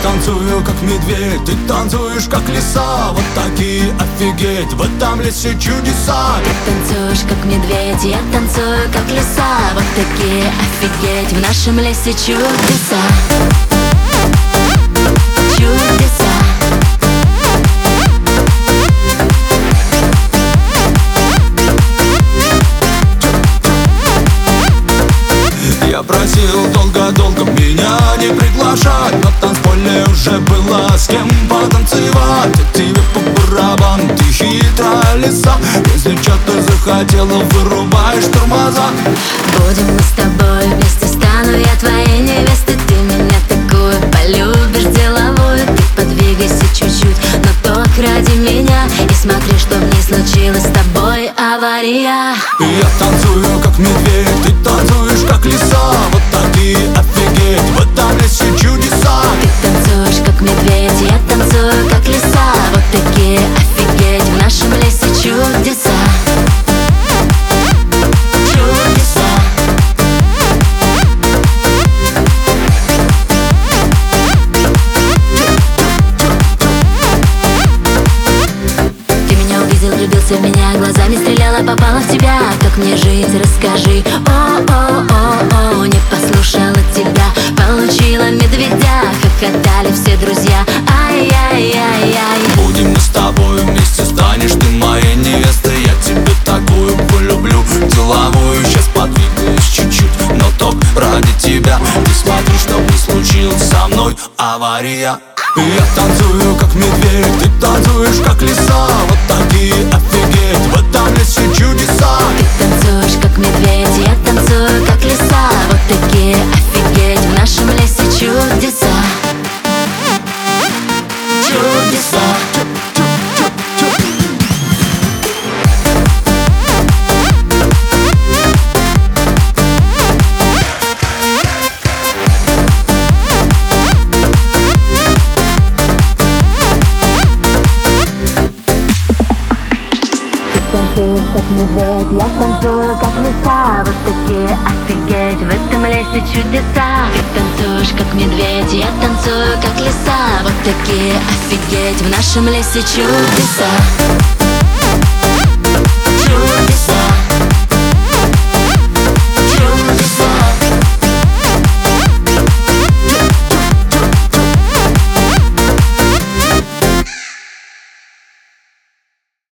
танцую, как медведь, ты танцуешь, как лиса. Вот такие офигеть, в этом лесе чудеса. Ты танцуешь, как медведь, я танцую, как лиса. Вот такие офигеть, в нашем лесе чудеса. Чудеса. Я просил долго-долго меня не приглашать, на танцполе уже было с кем потанцевать. А тебе по барабану, ты хитрая лиса. Если что-то захотела, вырубаешь тормоза. Будем мы с тобой вместе, стану я твоей невестой. Ты меня такую полюбишь деловую. Ты подвигайся чуть-чуть, но только ради меня. И смотри, чтоб не случилось с тобой авария. Я танцую, как медведь, ты танцуешь, как лиса. Вот такие офигеть, в этом лесе чудеса. Ты танцуешь, как медведь, я танцую, как лиса. Вот такие офигеть, в нашем лесе чудеса. Чудеса. Ты меня увидел, влюбился в меня, глазами стреляла, попала в тебя. Как мне жить, расскажи. О-о-о-о, не послушала тебя, получила медведя. Хохотали все друзья. Ай-яй-яй-яй. Будем мы с тобой вместе, станешь ты моей невестой. Я тебе такую полюблю, деловую. Сейчас подвигаюсь чуть-чуть, но только ради тебя. Ты смотри, чтоб не случилось со мной авария. Я танцую, как медведь, ты танцуешь, как лиса. Вот такие офигеть, в этом лесе чудеса. Ты танцуешь, как медведь, я танцую, как лиса. Вот такие офигеть, в нашем лесе чудеса. Чудеса. Танцуешь, как медведь, я танцую, как лиса. Вот такие офигеть, в этом лесе чудеса. Ты танцуешь, как медведь, я танцую, как лиса. Вот такие офигеть, в нашем лесе чудеса.